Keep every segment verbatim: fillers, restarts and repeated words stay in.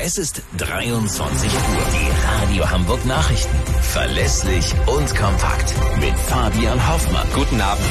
Es ist dreiundzwanzig Uhr. Die Radio Hamburg Nachrichten. Verlässlich und kompakt. Mit Fabian Hoffmann. Guten Abend.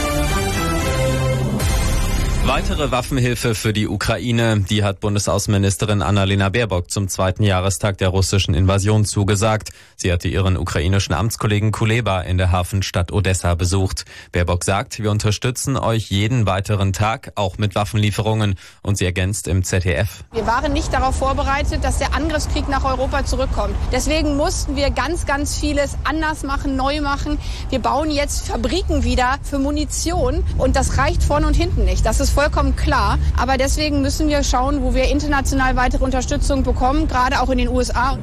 Weitere Waffenhilfe für die Ukraine, die hat Bundesaußenministerin Annalena Baerbock zum zweiten Jahrestag der russischen Invasion zugesagt. Sie hatte ihren ukrainischen Amtskollegen Kuleba in der Hafenstadt Odessa besucht. Baerbock sagt, wir unterstützen euch jeden weiteren Tag, auch mit Waffenlieferungen. Und sie ergänzt im Z D F. Wir waren nicht darauf vorbereitet, dass der Angriffskrieg nach Europa zurückkommt. Deswegen mussten wir ganz, ganz vieles anders machen, neu machen. Wir bauen jetzt Fabriken wieder für Munition und das reicht vorne und hinten nicht. Das ist vollkommen klar. Aber deswegen müssen wir schauen, wo wir international weitere Unterstützung bekommen, gerade auch in den U S A.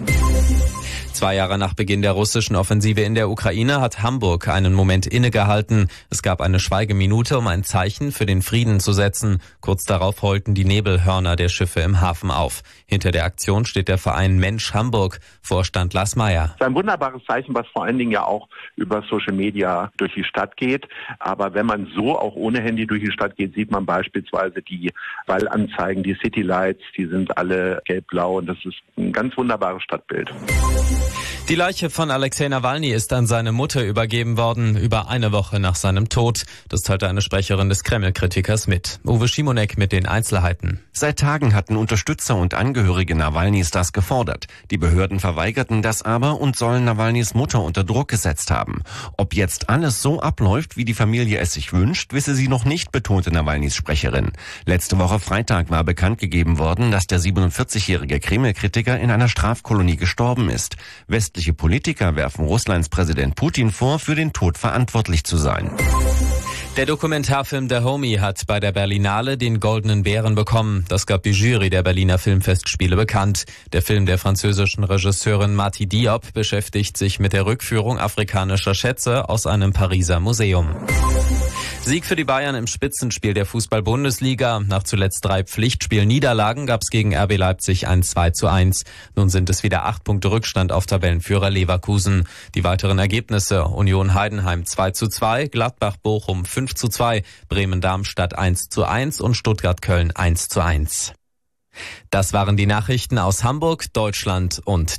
Zwei Jahre nach Beginn der russischen Offensive in der Ukraine hat Hamburg einen Moment innegehalten. Es gab eine Schweigeminute, um ein Zeichen für den Frieden zu setzen. Kurz darauf heulten die Nebelhörner der Schiffe im Hafen auf. Hinter der Aktion steht der Verein Mensch Hamburg. Vorstand Lars Meyer. Es ist ein wunderbares Zeichen, was vor allen Dingen ja auch über Social Media durch die Stadt geht. Aber wenn man so auch ohne Handy durch die Stadt geht, sieht man beispielsweise die Wallanzeigen, die Citylights, die sind alle gelb-blau und das ist ein ganz wunderbares Stadtbild. Die Leiche von Alexei Nawalny ist an seine Mutter übergeben worden, über eine Woche nach seinem Tod. Das teilte eine Sprecherin des Kreml-Kritikers mit. Uwe Schimonek mit den Einzelheiten. Seit Tagen hatten Unterstützer und Angehörige Nawalnys das gefordert. Die Behörden verweigerten das aber und sollen Nawalnys Mutter unter Druck gesetzt haben. Ob jetzt alles so abläuft, wie die Familie es sich wünscht, wisse sie noch nicht, betonte Nawalnys Sprecherin. Letzte Woche Freitag war bekannt gegeben worden, dass der siebenundvierzigjährige Kreml-Kritiker in einer Strafkolonie gestorben ist. Westliche Politiker werfen Russlands Präsident Putin vor, für den Tod verantwortlich zu sein. Der Dokumentarfilm The Homie hat bei der Berlinale den Goldenen Bären bekommen. Das gab die Jury der Berliner Filmfestspiele bekannt. Der Film der französischen Regisseurin Mati Diop beschäftigt sich mit der Rückführung afrikanischer Schätze aus einem Pariser Museum. Sieg für die Bayern im Spitzenspiel der Fußball-Bundesliga. Nach zuletzt drei Pflichtspiel-Niederlagen gab es gegen R B Leipzig ein zwei zu eins. Nun sind es wieder acht Punkte Rückstand auf Tabellenführer Leverkusen. Die weiteren Ergebnisse: Union Heidenheim zwei zu zwei, Gladbach-Bochum fünf zu zwei, Bremen-Darmstadt eins zu eins und Stuttgart-Köln eins zu eins. Das waren die Nachrichten aus Hamburg, Deutschland und